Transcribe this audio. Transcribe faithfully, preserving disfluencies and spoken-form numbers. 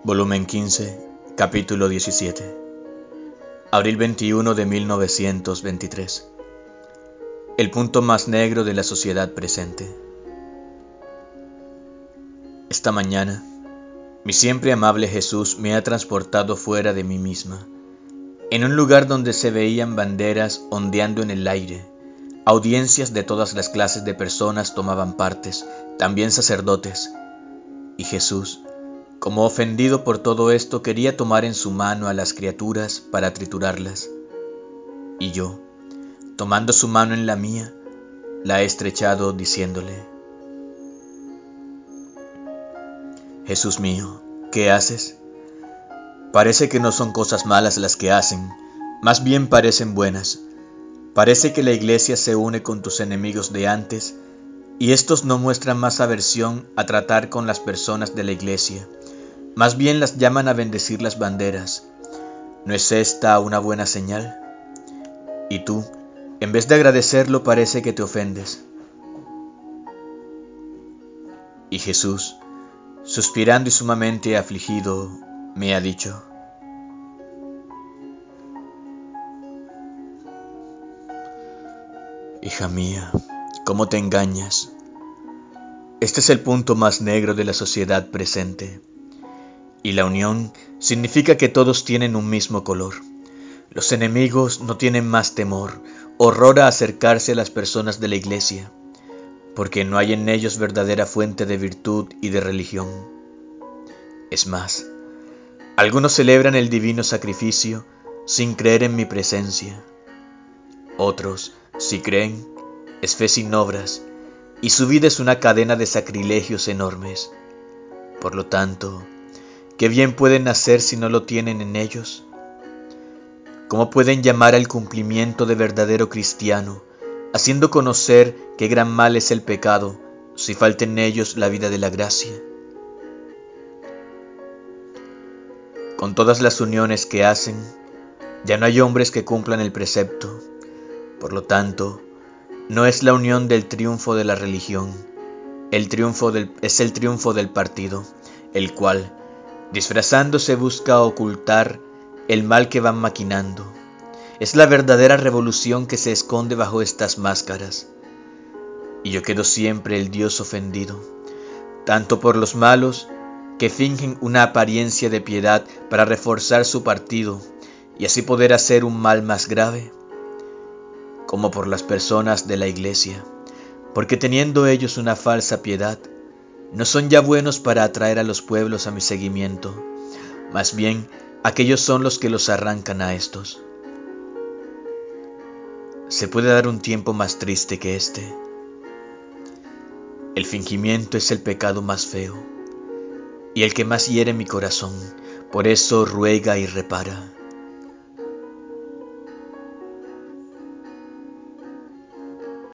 Volumen quince, capítulo diecisiete. Abril veintiuno de mil novecientos veintitrés. El punto más negro de la sociedad presente. Esta mañana, mi siempre amable Jesús me ha transportado fuera de mí misma, en un lugar donde se veían banderas ondeando en el aire. Audiencias de todas las clases de personas tomaban partes, también sacerdotes. Y Jesús, como ofendido por todo esto, quería tomar en su mano a las criaturas para triturarlas. Y yo, tomando su mano en la mía, la he estrechado diciéndole: Jesús mío, ¿qué haces? Parece que no son cosas malas las que hacen, más bien parecen buenas. Parece que la iglesia se une con tus enemigos de antes, y estos no muestran más aversión a tratar con las personas de la iglesia. Más bien las llaman a bendecir las banderas. ¿No es esta una buena señal? Y tú, en vez de agradecerlo, parece que te ofendes. Y Jesús, suspirando y sumamente afligido, me ha dicho: Hija mía, ¿cómo te engañas? Este es el punto más negro de la sociedad presente. Y la unión significa que todos tienen un mismo color. Los enemigos no tienen más temor, horror a acercarse a las personas de la iglesia, porque no hay en ellos verdadera fuente de virtud y de religión. Es más, algunos celebran el divino sacrificio sin creer en mi presencia. Otros, si creen, es fe sin obras, y su vida es una cadena de sacrilegios enormes. Por lo tanto, ¿qué bien pueden hacer si no lo tienen en ellos? ¿Cómo pueden llamar al cumplimiento de verdadero cristiano, haciendo conocer qué gran mal es el pecado, si falta en ellos la vida de la gracia? Con todas las uniones que hacen, ya no hay hombres que cumplan el precepto. Por lo tanto, no es la unión del triunfo de la religión, el triunfo del, es el triunfo del partido, el cual, disfrazándose, busca ocultar el mal que van maquinando. Es la verdadera revolución que se esconde bajo estas máscaras. Y yo quedo siempre el Dios ofendido, tanto por los malos, que fingen una apariencia de piedad para reforzar su partido y así poder hacer un mal más grave, como por las personas de la iglesia, porque teniendo ellos una falsa piedad, no son ya buenos para atraer a los pueblos a mi seguimiento, más bien aquellos son los que los arrancan a estos. ¿Se puede dar un tiempo más triste que este? El fingimiento es el pecado más feo y el que más hiere mi corazón, por eso ruega y repara.